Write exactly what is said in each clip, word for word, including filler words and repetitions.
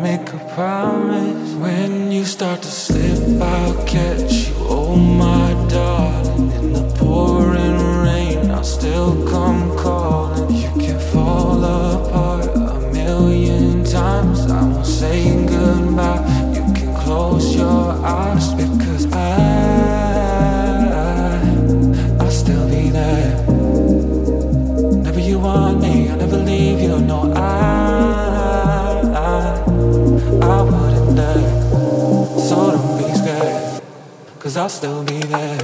make a promise. When you start to slip, I'll catch you. Oh my darling, in the pouring rain, I'll still come calling. You can fall apart a million times, I won't say goodbye. You can close your eyes, because I, I'll still be there. Whenever you want me, I'll never leave you. No, I I wouldn't dare, so don't be scared, cause I'll still be there.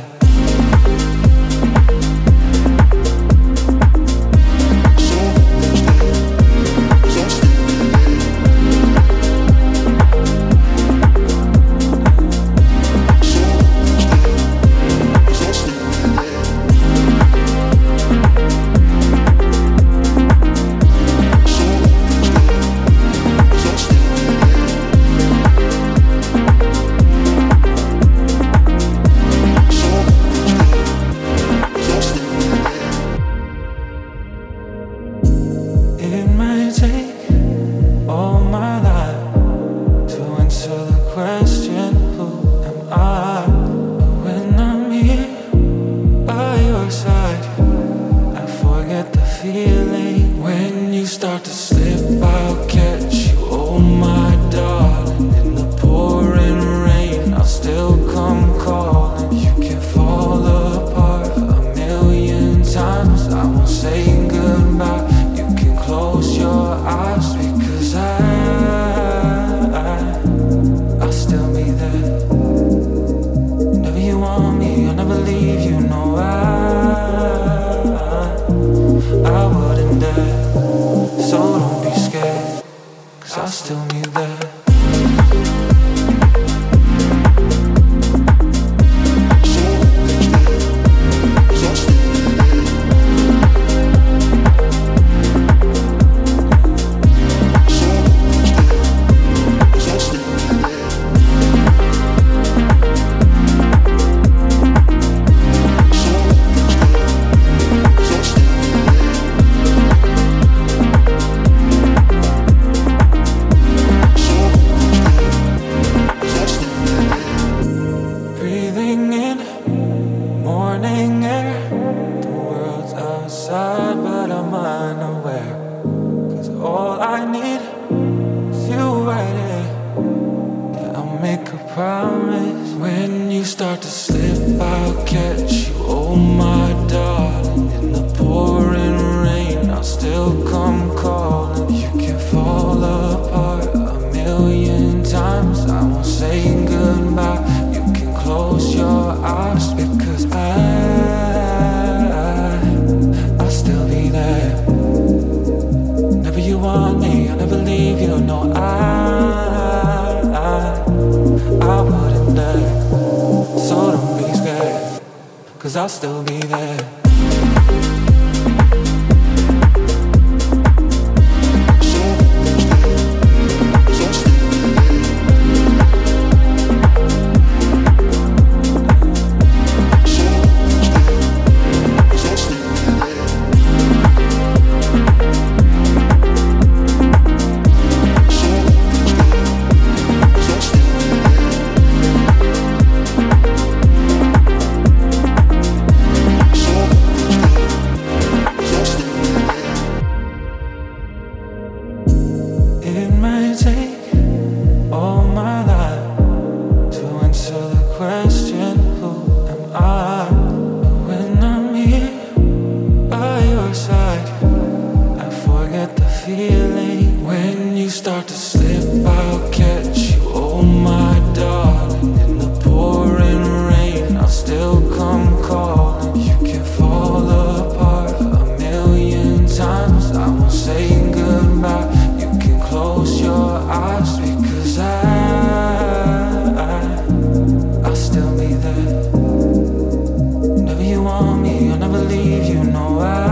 It might take all my life to answer the question, who am I? But when I'm here by your side, I forget the feeling. When you start to slip, I'll catch you. Oh my darling, in the pouring rain, I'll still come calling. You can fall apart a million times, I won't say goodbye. Close your eyes, because I, I, I'll still be there. Whenever you want me, I'll never leave you. No, I, I, I wouldn't dare, so don't be scared, cause I'll still be there. Morning air, the world's outside, but I'm unaware, cause all I need is you right here. Yeah, I'll make a promise. When you start to slip, I'll catch you. Oh my darling, in the pouring rain, I'll still come calling. You can fall apart a million times, I won't say goodbye. You can close your eyes, because I, I'll still be there. Whenever you want me, I'll never leave you. No, I, I, I wouldn't dare, so don't be scared, cause I'll still be there. It might take all my life to answer the question, who am I? But when I'm here by your side, I forget the feeling. When you start to slip, I'll catch you. Oh my darling, in the pouring rain, I'll still come calling. You can fall apart a million times, I won't say goodbye. Close your eyes, because I, I, I'll still be there. Whenever you want me, I'll never leave you. No, I,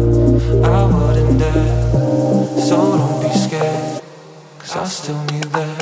I, I wouldn't dare, so don't be scared, cause I'll still be there.